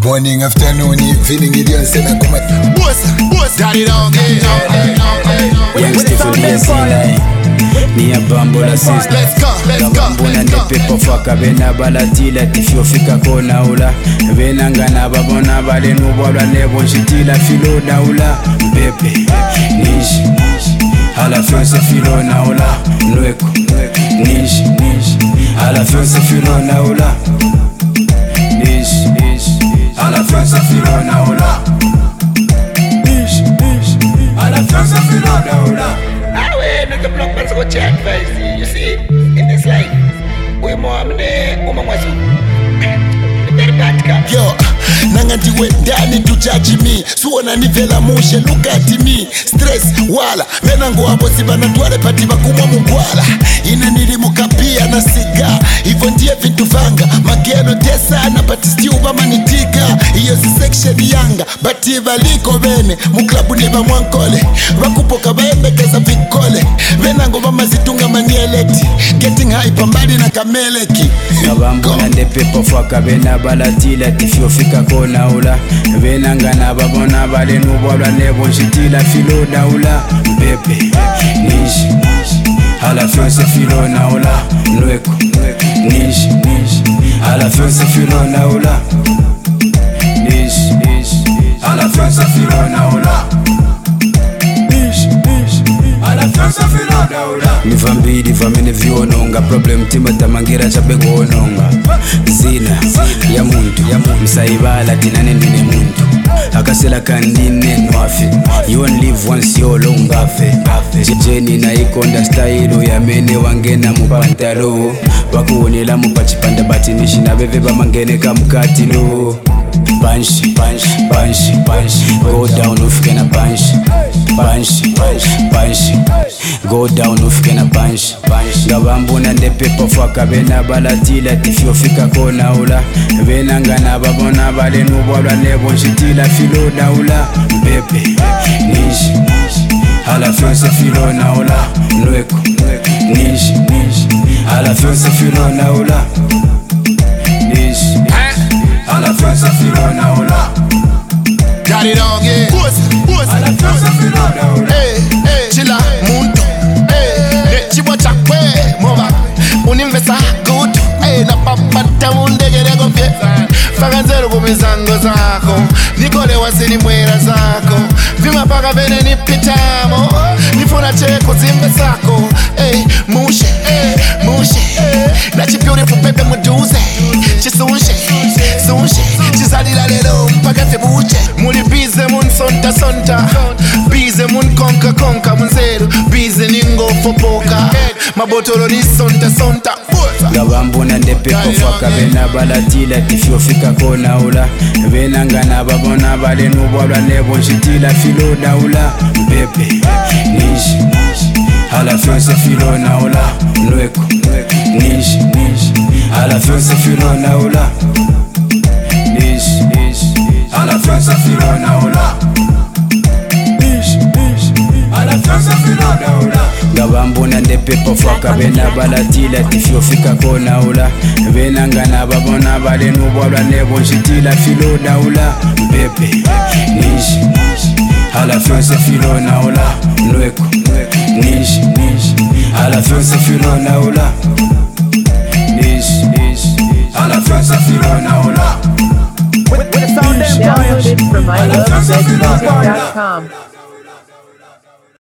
Morning, afternoon, evening, idiot, send a comment. Boss, daddy dog, Youngster for the ni ya bambo la sister. Let's go. Bambuna ndepepo faka bena balatila tifyo fika kona ula bena ngana babona bale nubwala nebo nshitila filo daula mpepe nishi ala fionse filo na ula nweko nishi ala fionse filo na ula nishi ala fionse filo na ula nishi ala fionse filo na ula. The block man's go check first. You see, in this life, we more yo, nangandiwe ndani to judge me. Suona nivela mushe, look at me. Stress, wala, venango hapo sibana tuwale pati bakumwa mungwala. Ina nilimukapia na siga. Hivyo ndiye vintu vanga. Mageno tesa na pati stiuba manitika. Iyo si section yanga. Bati valiko bene, muklabu neba mwankole. Wakupoka baembe keza vikole. Venango mama zitunga manieleti. Getting high pambali na kameleki. Nabambuna ndepepo faka bena balatila tifyo fika kona ula bena ngana babona bale nubwala nebo nshitila filo daula mpepe nishi ala fionse filo na ula nweko nishi ala fionse filo na ula nishi ala fionse filo na ula nishi ala fionse filo na ula. Nivambidi vamene viononga problem tima tamangira chabego ononga zina ya muntu msaibala tinane ndine muntu akasela kandine nwafe you only live once yo longafe jeni na ikonda style ya mene wangena mupantalo bakuonela mupachipanda batinishi na beve bamangene kamukatilo banshi go down ufike na banshi go down ufike na banshi ngabambuna ndepepo faka bena balatila tifyo fika kona ula bena ngana babona bale nubwala nebo nshitila filo daula mpepe nishi ala fionse filo na ula nweko nishi ala fionse filo na ula nishi ala fionse filo na ula. Daddy dog, yeah. Boss. Ala fionse filo na ula. Hey, chila muntu. Hey, chibo chakwe mova. Unimvesa good. Hey, na papata undegere gofye. Faganzero kumizango zako. Nikole wasini mwera zako. Vima paka vene nipitamo. Nifuna cheko zimbe zako. Hey, mushe. Na chi beautiful baby muduze. Chisunche. Chizalila lelo mpaka tebuche. Muli bize mun sonta. Bize mun konka munzeru. Bize ningo fopoka. Mabotolo ni sonta. Ngabambuna ndepepo faka bena balatila tifyo fika kona ula bena ngana babona bale nubwala nebo nshitila filo daula mpepe nishi ala fionse filo na ula nweko nishi ala fionse filo na ula nishi ala fionse filo na ula nishi ala fionse filo na ula. Ngabambuna ndepepo faka bena balatila tifyo fika kona ula bena ngana babona bale nubwala nebo nshitila filo daula mpepe nishi ala fionse filo na ula nweko nishi ala fionse filo na ula nishi ala fionse filo na ula. Downloaded from ilovebedmusic.com.